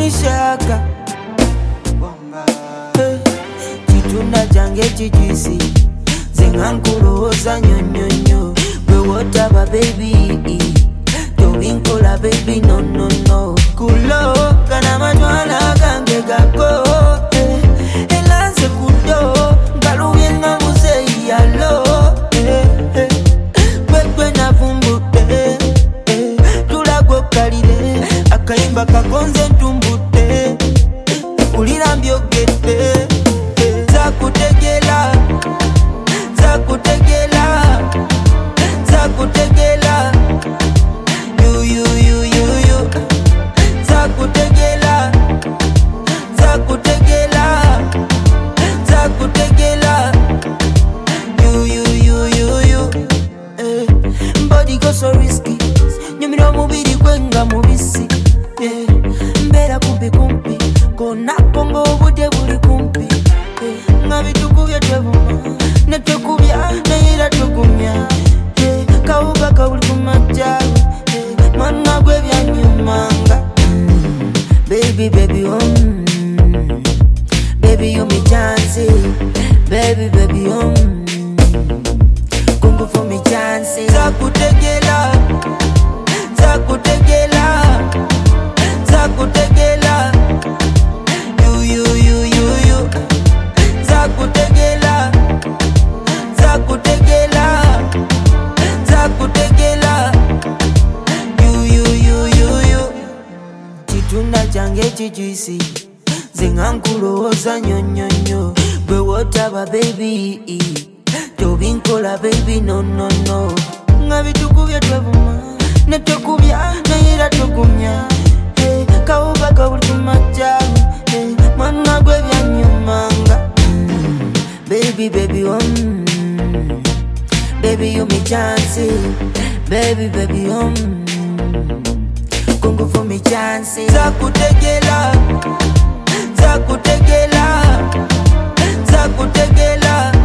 shaka chitunda change chijuisi zengankuloza nyonyonyo gwe wotaba baby tobinkola baby no no no kulo kana matwala gange gako elanze kudo ngalubyenga muzeyi yalo kwekwe navumbute tulagokalire akayimba kakonze ntumbute ulira mbyogedde zakutegela zakutegela zakutegela you zakutegela zakutegela zakutegela you body go so risky nyumira mubiri kwenga mubisi mbera kumpi kumpi kona pongo bude buli kumpi ngabitukubya twebuma netukubya neyira tukumya kauba kauli kumajaru mwana gwe byanyumanga baby baby baby you me chance baby kungu for me chance zakutegela zakutegela zakutegela you zakutegela zakutegela zakutegela you chitunda change chijuisi zengankuloza nyonyonyo gwe wotaba baby tobinkola baby no no no ngabitukubya twebuma netukubya neyira tukumya kauba kauli kumajaru mwana gwe byanyumanga baby baby baby you me chance baby kungu for me chance zakutegela zakutegela zakutegela